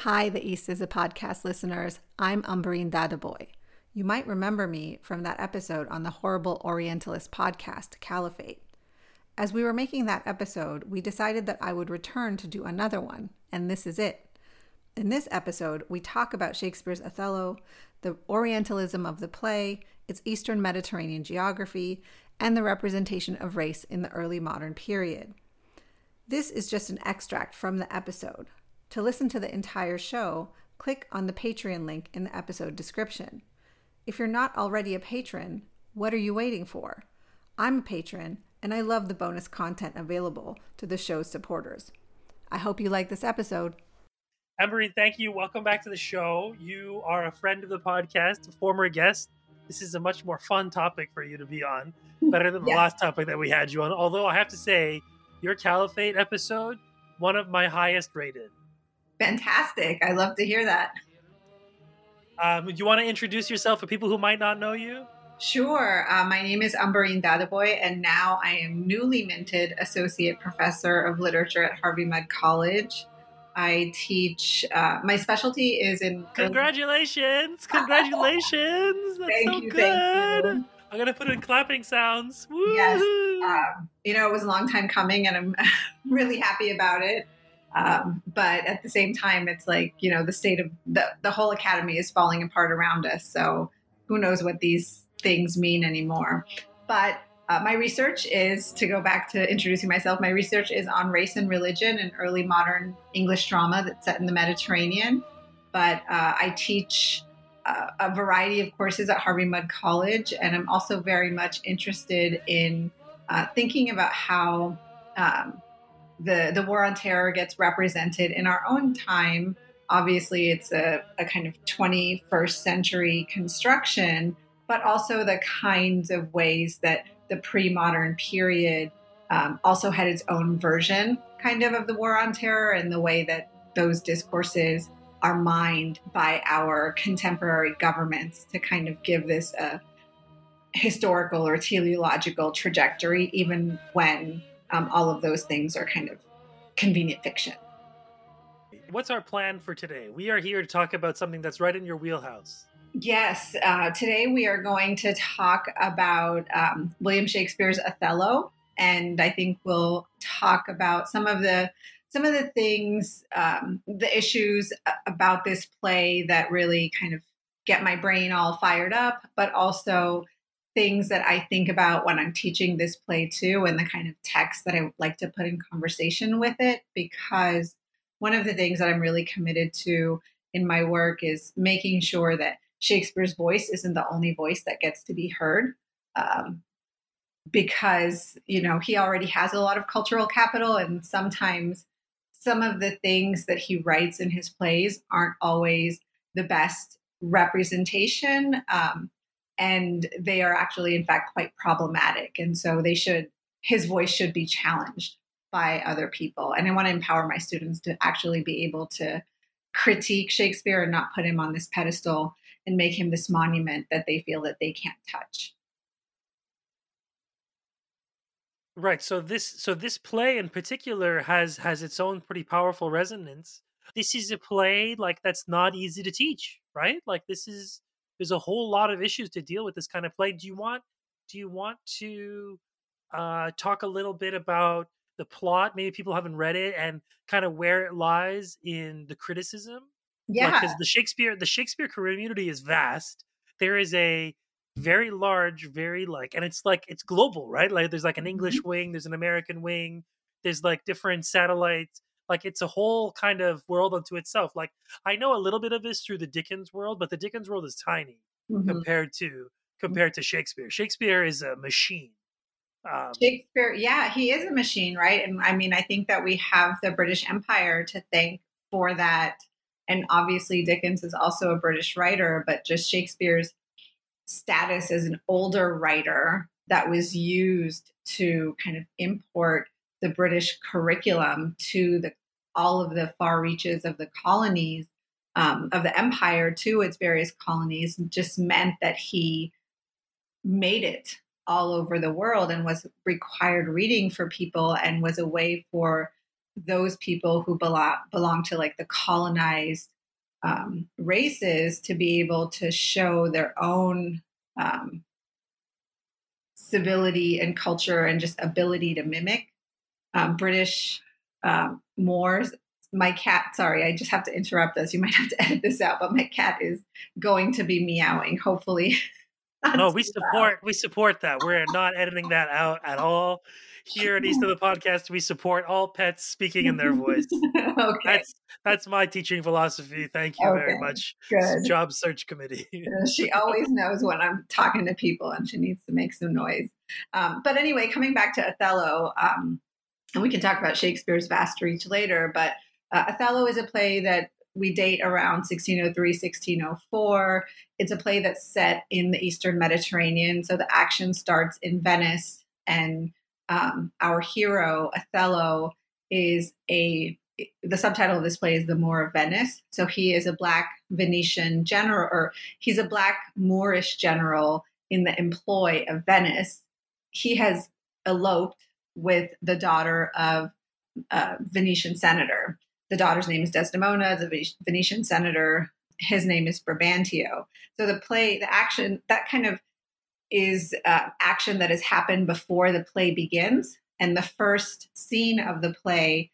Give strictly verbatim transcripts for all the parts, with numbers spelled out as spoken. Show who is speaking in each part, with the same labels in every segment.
Speaker 1: Hi, the East is a Podcast listeners. I'm Umbereen Dadaboy. You might remember me from that episode on the horrible Orientalist podcast, Caliphate. As we were making that episode, we decided that I would return to do another one, and this is it. In this episode, we talk about Shakespeare's Othello, the Orientalism of the play, its Eastern Mediterranean geography, and the representation of race in the early modern period. This is just an extract from the episode. To listen to the entire show, click on the Patreon link in the episode description. If you're not already a patron, what are you waiting for? I'm a patron, and I love the bonus content available to the show's supporters. I hope you like this episode.
Speaker 2: Umbereen, thank you. Welcome back to the show. You are a friend of the podcast, a former guest. This is a much more fun topic for you to be on, better than the
Speaker 3: Yes.
Speaker 2: last topic that we had you on. Although I have to say, your Caliphate episode, one of my highest rated.
Speaker 3: Fantastic. I love to hear that.
Speaker 2: Um, do you want to introduce yourself for people who might not know you?
Speaker 3: Sure. Uh, my name is Umbereen Dadaboy, and now I am newly minted Associate Professor of Literature at Harvey Mudd College. I teach, uh, my specialty is in...
Speaker 2: Congratulations! Congratulations! That's
Speaker 3: Thank
Speaker 2: so
Speaker 3: you,
Speaker 2: good!
Speaker 3: thank you.
Speaker 2: I'm going to put in clapping sounds. Woo!
Speaker 3: Yes. Um, you know, it was a long time coming, and I'm really happy about it. Um, but at the same time, it's like, you know, the state of the, the whole academy is falling apart around us. So who knows what these things mean anymore. But uh, my research is, to go back to introducing myself, my research is on race and religion in early modern English drama that's set in the Mediterranean. But uh, I teach uh, a variety of courses at Harvey Mudd College. And I'm also very much interested in uh, thinking about how um, the the war on terror gets represented in our own time. Obviously, it's a, a kind of twenty-first century construction, but also the kinds of ways that the pre-modern period um, also had its own version kind of of the war on terror, and the way that those discourses are mined by our contemporary governments to kind of give this a historical or teleological trajectory, even when Um, all of those things are kind of convenient fiction.
Speaker 2: What's our plan for today? We are here to talk about something that's right in your wheelhouse.
Speaker 3: Yes, uh, today we are going to talk about um, William Shakespeare's Othello, and I think we'll talk about some of the some of the things, um, the issues about this play that really kind of get my brain all fired up, but also things that I think about when I'm teaching this play too, and the kind of text that I would like to put in conversation with it. Because one of the things that I'm really committed to in my work is making sure that Shakespeare's voice isn't the only voice that gets to be heard. Um, because, you know, he already has a lot of cultural capital, and sometimes some of the things that he writes in his plays aren't always the best representation. Um, and they are actually, in fact, quite problematic. And so they should, his voice should be challenged by other people. And I want to empower my students to actually be able to critique Shakespeare and not put him on this pedestal and make him this monument that they feel that they can't touch.
Speaker 2: Right. So this so this play in particular has has its own pretty powerful resonance. This is a play like that's not easy to teach, right? Like this is there's a whole lot of issues to deal with this kind of play. Do you want do you want to uh talk a little bit about the plot? Maybe people haven't read it, and kind of where it lies in the criticism. Like,
Speaker 3: Yeah.
Speaker 2: because the Shakespeare the Shakespeare community is vast. There is a very large, very like, and it's like it's global, right? Like there's like an English wing, there's an American wing, there's like different satellites. Like it's a whole kind of world unto itself. Like I know a little bit of this through the Dickens world, but the Dickens world is tiny
Speaker 3: Mhm.
Speaker 2: compared to compared to Shakespeare. Shakespeare is a machine. Um,
Speaker 3: Shakespeare, yeah, he is a machine, right? And I mean, I think that we have the British Empire to thank for that. And obviously, Dickens is also a British writer, but just Shakespeare's status as an older writer that was used to kind of import the British curriculum to the all of the far reaches of the colonies, um, of the empire to its various colonies, just meant that he made it all over the world and was required reading for people, and was a way for those people who belong belong to like the colonized um, races to be able to show their own um, civility and culture and just ability to mimic. Um, British um, Moors. My cat, sorry, I just have to interrupt this. You might have to edit this out, but my cat is going to be meowing, hopefully.
Speaker 2: No, we support we support that. We're not editing that out at all. Here at East of the Podcast, we support all pets speaking in their voice.
Speaker 3: Okay.
Speaker 2: That's that's my teaching philosophy. Thank you
Speaker 3: Okay,
Speaker 2: very much.
Speaker 3: good.
Speaker 2: Job search committee.
Speaker 3: She always knows when I'm talking to people and she needs to make some noise. Um, but anyway, coming back to Othello, um, and we can talk about Shakespeare's Vast Reach later, but uh, Othello is a play that we date around sixteen oh three, sixteen oh four. It's a play that's set in the Eastern Mediterranean. So the action starts in Venice, and um, our hero, Othello, is a, the subtitle of this play is The Moor of Venice. So he is a Black Venetian general, or he's a Black Moorish general in the employ of Venice. He has eloped with the daughter of a Venetian senator. The daughter's name is Desdemona. The Venetian senator, his name is Brabantio. So the play, the action, that kind of is uh, action that has happened before the play begins. And the first scene of the play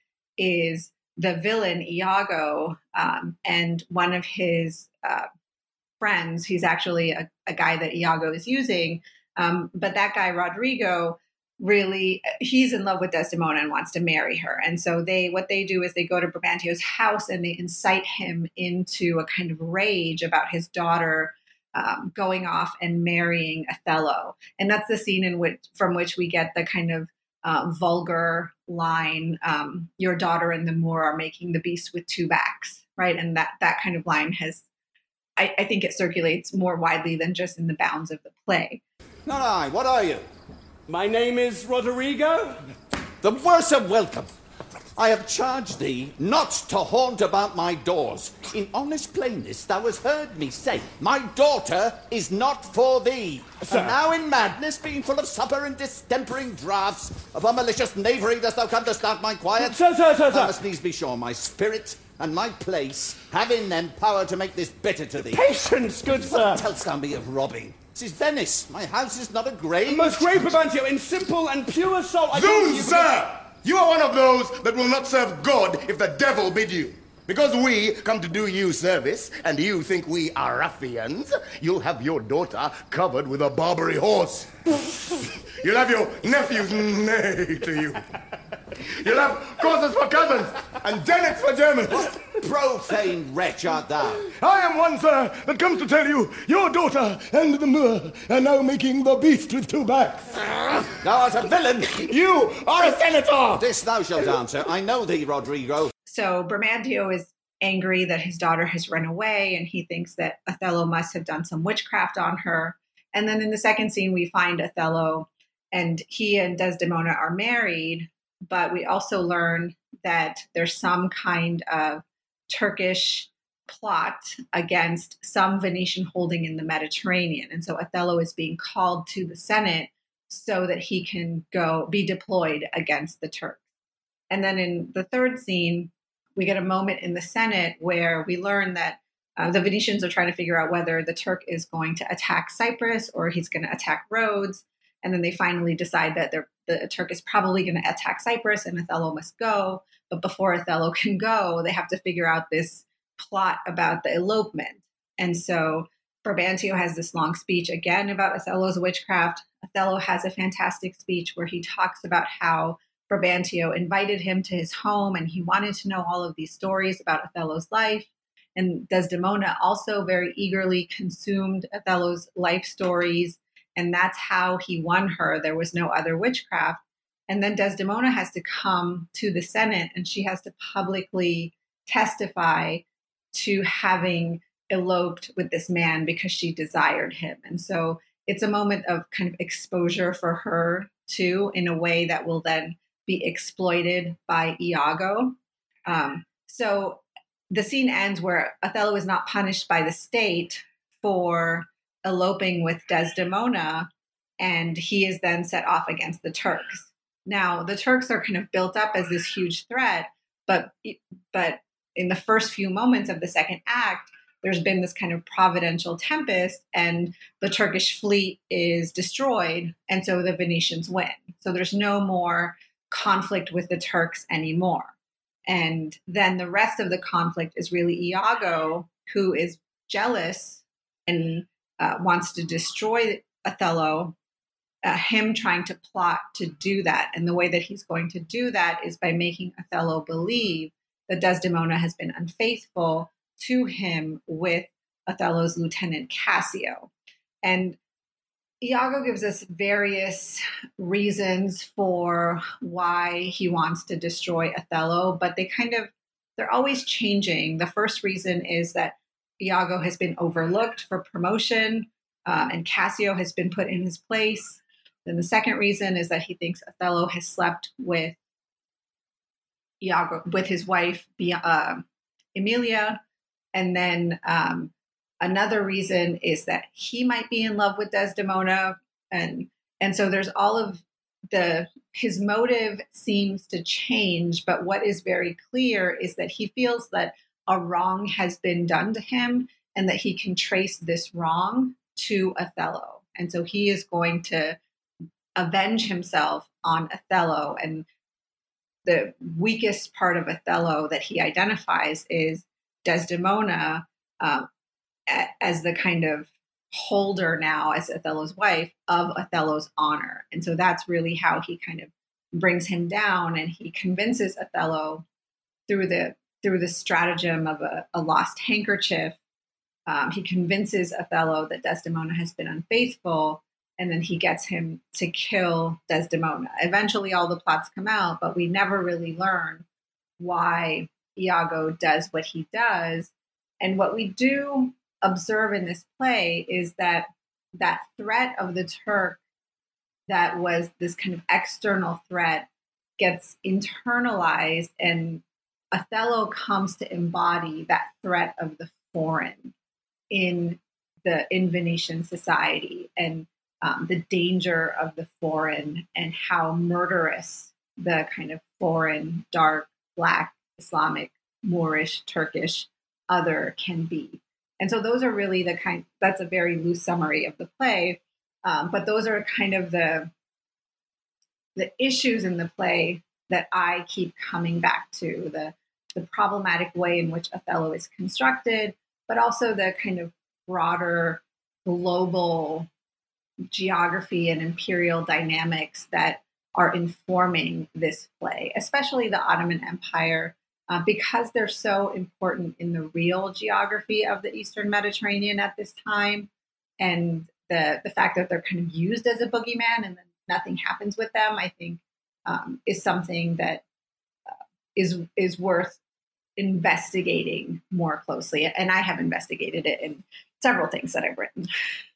Speaker 3: is the villain, Iago, um, and one of his uh, friends. He's actually a, a guy that Iago is using. Um, but that guy, Rodrigo, really, he's in love with Desdemona and wants to marry her. And so they, what they do is they go to Brabantio's house and they incite him into a kind of rage about his daughter um, going off and marrying Othello. And that's the scene in which, from which we get the kind of uh, vulgar line, um, your daughter and the Moor are making the beast with two backs, right? And that, that kind of line has, I, I think it circulates more widely than just in the bounds of the play.
Speaker 4: Not I, what are you?
Speaker 5: My name is Roderigo.
Speaker 4: The worse of welcome. I have charged thee not to haunt about my doors. In honest plainness thou hast heard me say, my daughter is not for thee.
Speaker 5: Sir.
Speaker 4: And now in madness, being full of supper and distempering draughts, upon malicious knavery dost thou come to start my quiet?
Speaker 5: Sir, sir, sir,
Speaker 4: Thou
Speaker 5: sir.
Speaker 4: must needs be sure my spirit and my place have in them power to make this bitter to thee.
Speaker 5: Patience, good sir.
Speaker 4: What tells thou me of robbing? This is Venice. My house is not a grave.
Speaker 5: Most great Brabantio, in simple and pure soul, I
Speaker 6: Zoom,
Speaker 5: thank you
Speaker 6: sir! You are one of those that will not serve God if the devil bid you. Because we come to do you service, and you think we are ruffians, you'll have your daughter covered with a Barbary horse. You'll have your nephews neigh to you. You'll have courses for cousins, and Jennets for Germans.
Speaker 4: Profane wretch art thou.
Speaker 6: I am one, sir, that comes to tell you your daughter and the Moor are now making the beast with two backs.
Speaker 4: Thou art a villain.
Speaker 6: You are a senator!
Speaker 4: This thou shalt answer. I know thee, Rodrigo.
Speaker 3: So Brabantio is angry that his daughter has run away, and he thinks that Othello must have done some witchcraft on her. And then in the second scene, we find Othello, and he and Desdemona are married, but we also learn that there's some kind of Turkish plot against some Venetian holding in the Mediterranean. And so Othello is being called to the Senate so that he can go be deployed against the Turks. And then in the third scene, we get a moment in the Senate where we learn that uh, the Venetians are trying to figure out whether the Turk is going to attack Cyprus or he's going to attack Rhodes. And then they finally decide that the Turk is probably going to attack Cyprus and Othello must go. But before Othello can go, they have to figure out this plot about the elopement. And so Brabantio has this long speech again about Othello's witchcraft. Othello has a fantastic speech where he talks about how Brabantio invited him to his home and he wanted to know all of these stories about Othello's life. And Desdemona also very eagerly consumed Othello's life stories. And that's how he won her. There was no other witchcraft. And then Desdemona has to come to the Senate and she has to publicly testify to having eloped with this man because she desired him. And so it's a moment of kind of exposure for her too, in a way that will then be exploited by Iago. Um, so the scene ends where Othello is not punished by the state for eloping with Desdemona, and he is then set off against the Turks. Now, the Turks are kind of built up as this huge threat, but but in the first few moments of the second act, there's been this kind of providential tempest and the Turkish fleet is destroyed. And so the Venetians win. So there's no more conflict with the Turks anymore. And then the rest of the conflict is really Iago, who is jealous and uh, wants to destroy Othello, uh, him trying to plot to do that. And the way that he's going to do that is by making Othello believe that Desdemona has been unfaithful to him with Othello's lieutenant Cassio. And Iago gives us various reasons for why he wants to destroy Othello, but they kind of, they're always changing. The first reason is that Iago has been overlooked for promotion, um, and Cassio has been put in his place. Then the second reason is that he thinks Othello has slept with Iago, with his wife, uh, Emilia. And then um, another reason is that he might be in love with Desdemona. And, and so there's all of the, his motive seems to change, but what is very clear is that he feels that a wrong has been done to him and that he can trace this wrong to Othello. And so he is going to avenge himself on Othello. And the weakest part of Othello that he identifies is Desdemona um, as the kind of holder now, as Othello's wife, of Othello's honor. And so that's really how he kind of brings him down, and he convinces Othello through the through the stratagem of a, a lost handkerchief. Um, he convinces Othello that Desdemona has been unfaithful, and then he gets him to kill Desdemona. Eventually, all the plots come out, but we never really learn why Iago does what he does. And what we do observe in this play is that that threat of the Turk that was this kind of external threat gets internalized, and Othello comes to embody that threat of the foreign in the in Venetian society, and um, the danger of the foreign, and how murderous the kind of foreign, dark, Black, Islamic, Moorish, Turkish other can be. And so those are really the kind, that's a very loose summary of the play. Um, but those are kind of the, the issues in the play that I keep coming back to, the, the problematic way in which Othello is constructed, but also the kind of broader global geography and imperial dynamics that are informing this play, especially the Ottoman Empire, uh, because they're so important in the real geography of the Eastern Mediterranean at this time. And the, the fact that they're kind of used as a boogeyman and then nothing happens with them, I think, um, is something that uh, is is worth investigating more closely. And I have investigated it in several things that I've written.